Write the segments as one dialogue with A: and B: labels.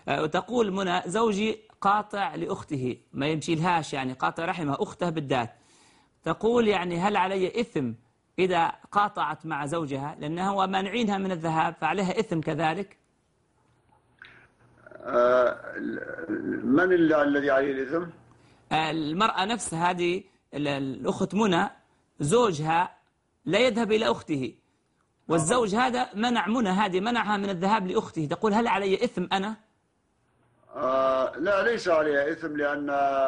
A: وتقول منى: زوجي قاطع لأخته، ما يمشي لهاش، يعني قاطع رحمها أخته بالذات. تقول يعني هل علي إثم إذا قاطعت مع زوجها، لأنها هو مانعينها من الذهاب فعليها إثم كذلك؟
B: من الذي عليه الإثم؟
A: المرأة نفسها هذه الأخت منى، زوجها لا يذهب إلى أخته، والزوج هذا منع منى هذه، منعها من الذهاب لأخته. تقول هل علي إثم أنا؟
B: لا، ليس عليها إثم، لأن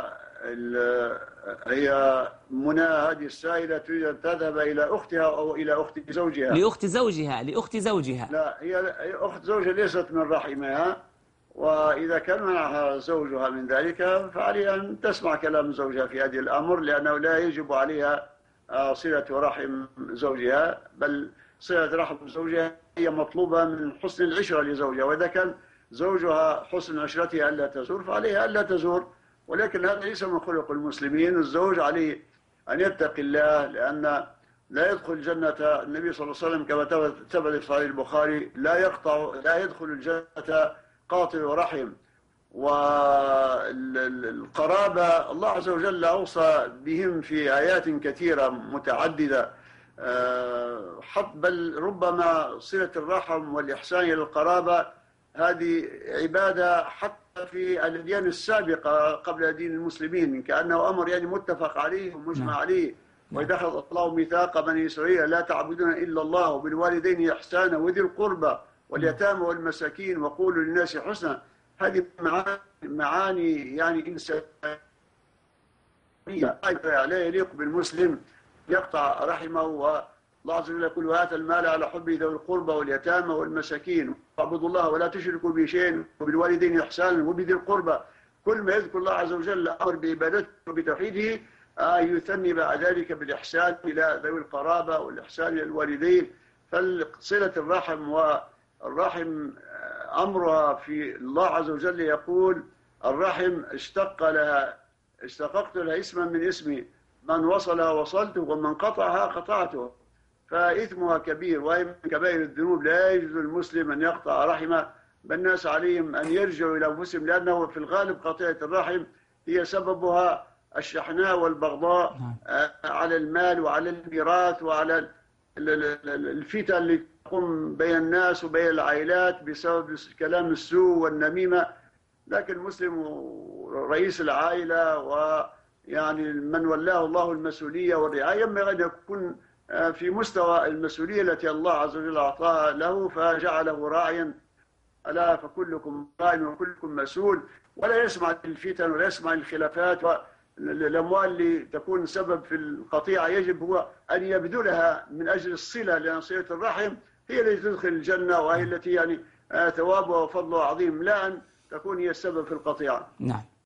B: هي منى هذه السائلة تريد أن تذهب إلى أختها أو إلى أخت زوجها.
A: لأخت زوجها.
B: لا، هي أخت زوجها ليست من رحمها، وإذا كان منعها زوجها من ذلك فعليها أن تسمع كلام زوجها في هذه الأمر، لأنه لا يجب عليها صلة رحم زوجها، بل صلة رحم زوجها هي مطلوبة من حسن العشرة لزوجها، وإذا كان زوجها حسن عشرتها ألا تزور فعليها ألا تزور. ولكن هذا ليس من خلق المسلمين. الزوج عليه أن يتقي الله، لأن لا يدخل جنة النبي صلى الله عليه وسلم كما ثبت في صحيح البخاري: لا يدخل الجنة قاطع رحم. والقرابة الله عز وجل أوصى بهم في آيات كثيرة متعددة، بل ربما صلة الرحم والإحسان إلى القرابة هذه عبادة حتى في الأديان السابقة قبل دين المسلمين، كأنه أمر يعني متفق عليه ومجمع عليه. وإذا أخذ الله ميثاق بني إسرائيل لا تعبدون إلا الله وبالوالدين إحسانا وذي القربى واليتامى والمساكين وقولوا للناس حسنا. هذه معاني يعني إنسانية لا يليق بالمسلم يقطع رحمه. والله عز وجل يقول: وآتى المال على حبه ذوي القربى واليتامى والمساكين واعبدوا الله ولا تشركوا به شيئا وبالوالدين إحسانا وبذي القربى. كل ما يذكر الله عز وجل أمر بعبادته وبتوحيده يثني بعد ذلك بالإحسان إلى ذوي القرابة والإحسان إلى الوالدين. فصلة الرحم والرحم أمرها في الله عز وجل يقول: الرحم اشتققت لها اسما من اسمي، من وصلها وصلته ومن قطعها قطعته. فإثمها كبير، وهي من كبائر الذنوب. لا يجوز المسلم أن يقطع رحمه، بل الناس عليهم أن يرجعوا إلى أنفسهم، لأنه في الغالب قطيعة الرحم هي سببها الشحناء والبغضاء على المال وعلى الميراث وعلى الفتن اللي تقوم بين الناس وبين العائلات بسبب كلام السوء والنميمة. لكن المسلم رئيس العائلة ويعني من ولاه الله المسؤولية والرعاية ينبغي أن يكون في مستوى المسؤولية التي الله عز وجل أعطاها له فجعله راعيا. ألا فكلكم راع وكلكم مسؤول. ولا يسمع الفتن ولا يسمع الخلافات والأموال اللي تكون سبب في القطيعة. يجب هو أن يبذلها من أجل الصلة، لأن صلة الرحم هي التي تدخل الجنة، وهي التي يعني ثوابها وفضلها عظيم، لا أن تكون هي السبب في القطيعة.
A: نعم.